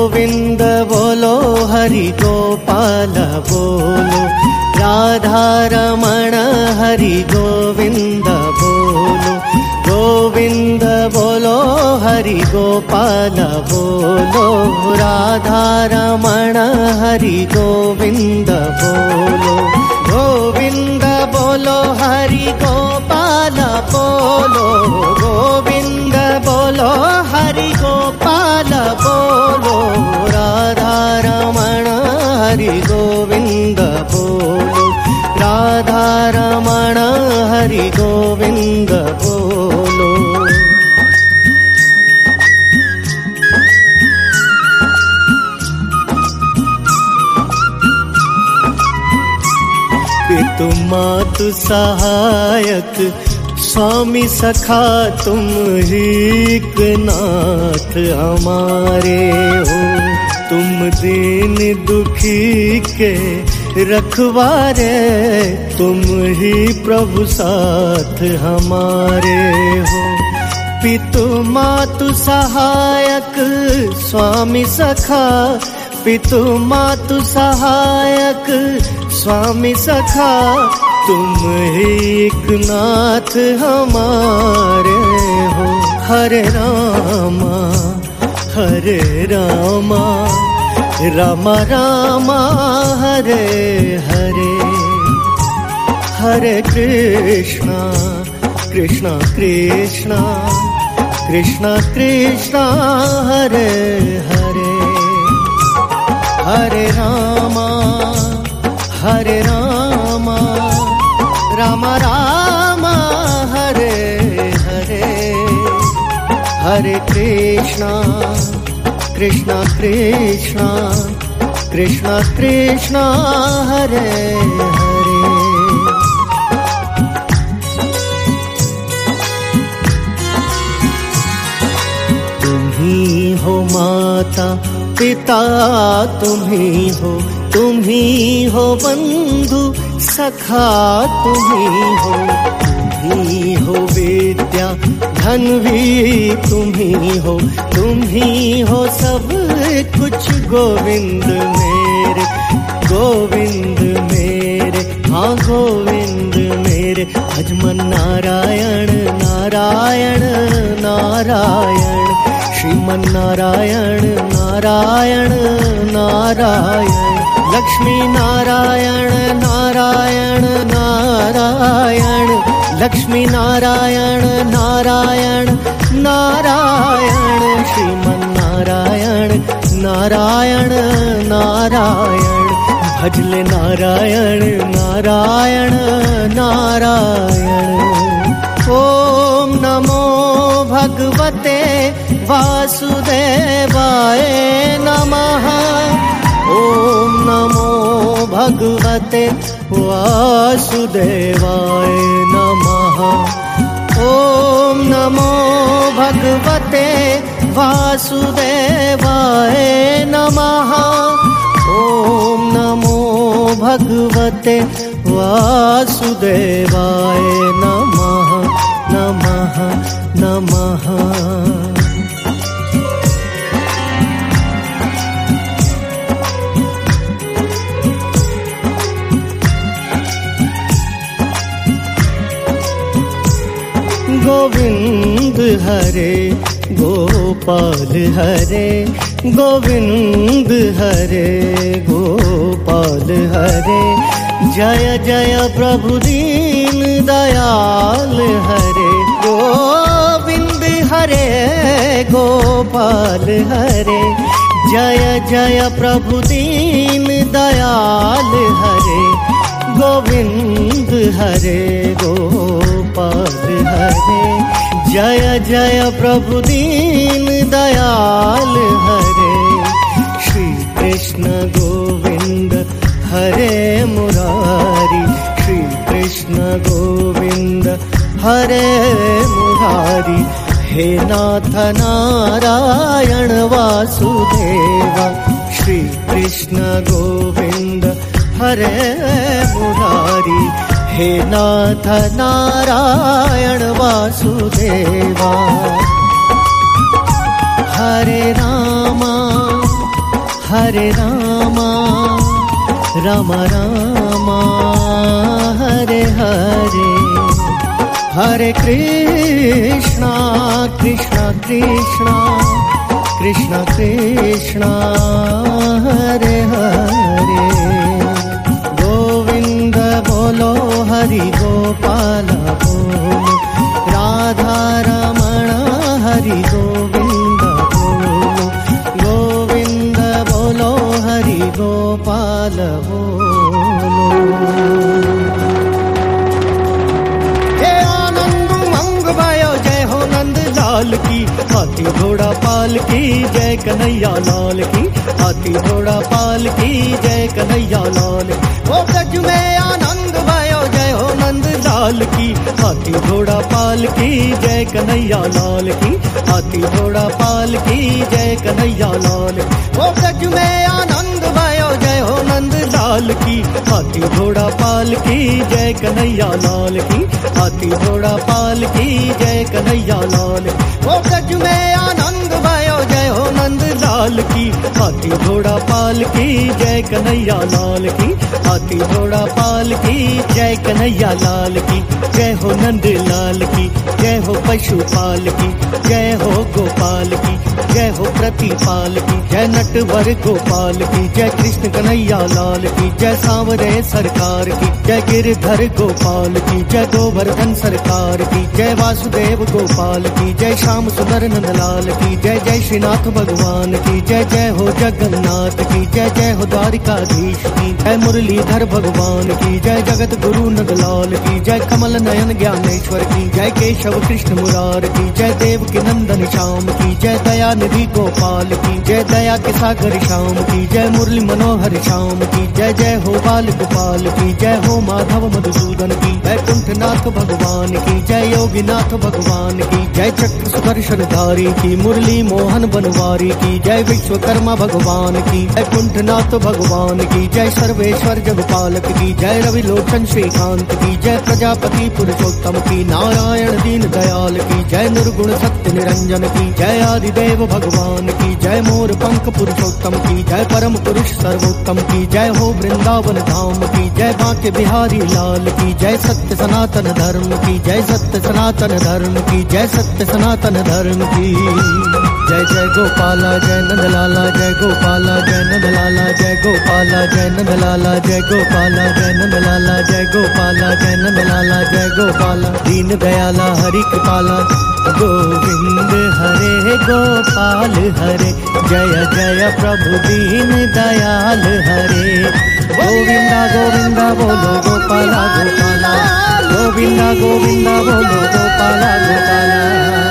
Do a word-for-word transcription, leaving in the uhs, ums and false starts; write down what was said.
गोविंद बोलो हरि गोपाल बोलो, राधा रमण हरि गोविंद बोलो, गोविंद बोलो हरि गोपाल बोलो, राधा रमण हरि गोविंद बोलो, गोविंद बोलो हरि गोपाल बोलो, गोविंद बोलो हरि गोपाल बोलो, राधा रमण हरि गोविंद बोलो, राधा रमण हरि गोविंद बोलो। पितु मातु सहायक स्वामी सखा तुम ही एक नाथ हमारे हो, तुम दीन दुखी के रखवारे, तुम ही प्रभु साथ हमारे हो। पितु मातु सहायक स्वामी सखा, पितु मातु सहायक स्वामी सखा, तुम ही एक नाथ हमारे हो। हरे रामा हरे रामा, रामा रामा हरे हरे, हरे कृष्णा कृष्णा कृष्णा कृष्णा कृष्णा हरे हरे, हरे रामा हरे रामा, रामा रामा हरे हरे, हरे कृष्णा कृष्णा कृष्णा कृष्णा कृष्णा हरे हरे। तुम ही हो माता पिता, तुम ही हो, तुम ही हो बंधु सखा, तुम ही हो, तुम ही हो विद्या धन भी तुम ही हो, तुम ही हो सब कुछ गोविंद मेरे, गोविंद मेरे, हाँ गोविंद मेरे। भजमन नारायण नारायण नारायण, श्रीमन नारायण नारायण नारायण, लक्ष्मी नारायण नारायण नारायण, लक्ष्मी नारायण नारायण नारायण, श्रीमन नारायण नारायण नारायण, भजले नारायण नारायण नारायण। ओम नमो भगवते वासुदेवाय नमः, ओम नमो भगवते वासुदेवाय नमः, ओम नमो भगवते वासुदेवाय नमः, ओम नमो भगवते वासुदेवाय नमः नमः नमः। गोविंद हरे गोपाल हरे, गोविंद हरे गोपाल हरे, जय जय प्रभु दीन दयाल हरे, गोविंद हरे गोपाल हरे, जय जय प्रभु दीन दयाल हरे, गोविंद हरे गोपाल हरे, जय जय प्रभु दीन दयाल हरे। श्री कृष्ण गोविंद हरे मुरारी, श्री कृष्ण गोविंद हरे मुरारी, हे नाथ नारायण वासुदेवा, श्री कृष्ण गोविंद हरे मुरारी, हे नाथ नारायण वासुदेवा। हरे रामा हरे रामा राम रामा हरे हरे, हरे कृष्णा कृष्णा कृष्णा कृष्णा कृष्णा हरे हरे। गोविंद बोलो हरि गोपाल बोलो, राधा रमण हरि गोविंद बोलो, गोविंद बोलो हरि गोपाल बोलो। जय आनंद मंग भयो जय हो नंद लाल की, हाथी घोड़ा पाल की जय कन्हैया लाल की, हाथी घोड़ा पाल की जय कन्हैया लाल। ओ ब्रज में आनंद भयो जय हो नंद लाल की, हाथी घोड़ा पाल की जय कन्हैया लाल की, हाथी घोड़ा पाल की जय कन्हैया लाल। ओ ब्रज में आनंद भयो जय हो नंद लाल की, हाथी घोड़ा पाल की जय कन्हैया लाल की, हाथी घोड़ा पाल की जय कन्हैया लाल। ओ ब्रज में आनंद भयो जय हो नंद लाल की, हाथी घोड़ा पाल की जय कन्हैया लाल की, हाथी घोड़ा पाल की जय कन्हैया लाल की। जय हो नंद लाल की, जय हो पशुपाल की, जय हो गोपाल की, जय हो प्रतिपाल की, जय नटवर गोपाल की, जय कृष्ण कन्हैया लाल की, जय सांवरे सरकार की, जय गिरधर गोपाल की, जय गोवर्धन सरकार की, जय वासुदेव गोपाल की, जय श्याम सुंदर नंदलाल की, जय जय श्रीनाथ भगवान की, जय जय हो जगन्नाथ की, जय जय हो द्वारिकाधीश की, जय मुरलीधर भगवान की, जय जगत गुरु नंदलाल की, जय कमल नयन ज्ञानेश्वर की, जय केशव कृष्ण मुरार की, जय देव के नंदन श्याम की, जय दया निधि गोपाल की, जय दया के सागर श्याम की, जय मुरली मनोहर श्याम की, जय जय हो बाल गोपाल की, जय हो माधव मधुसूदन की, जय कुंठनाथ भगवान की, जय योगीनाथ भगवान की, जय चक्र सुदर्शन धारी की, मुरली मोहन बनवारी की, जय विश्वकर्मा भगवान की, जय कुंठनाथ भगवान की, जय सर्वेश्वर जगपालक की, जय रविलोचन श्रीकांत की, जय प्रजापति पुरुषोत्तम की, नारायण दीन दयाल की, जय निर्गुण सत्य निरंजन की, जय आदिदेव भगवान की, जय मोर पंख पुरुषोत्तम की, जय परम पुरुष सर्वोत्तम की, जय हो वृंदावन धाम की, जय बांके बिहारी लाल की, जय सत्य सनातन धर्म की, जय सत्य सनातन धर्म की, जय सत्य सनातन धर्म की। जय जय गोपाला जय नंदलाला जय गोपाला जय नंदलाला जय गोपाला जय नंदलाला जय गोपाला जय नंदलाला जय गोपाला जय नंदलाला जय गोपाला। दीन दयाला हरि कृपाला गोविंद हरे गोपाल हरे, जय जय प्रभु दीन दयाल हरे। गोविंदा गोविंदा बोलो गोपाला गोपाला, गोविंदा गोविंदा बोलो गोपाला गोपाला।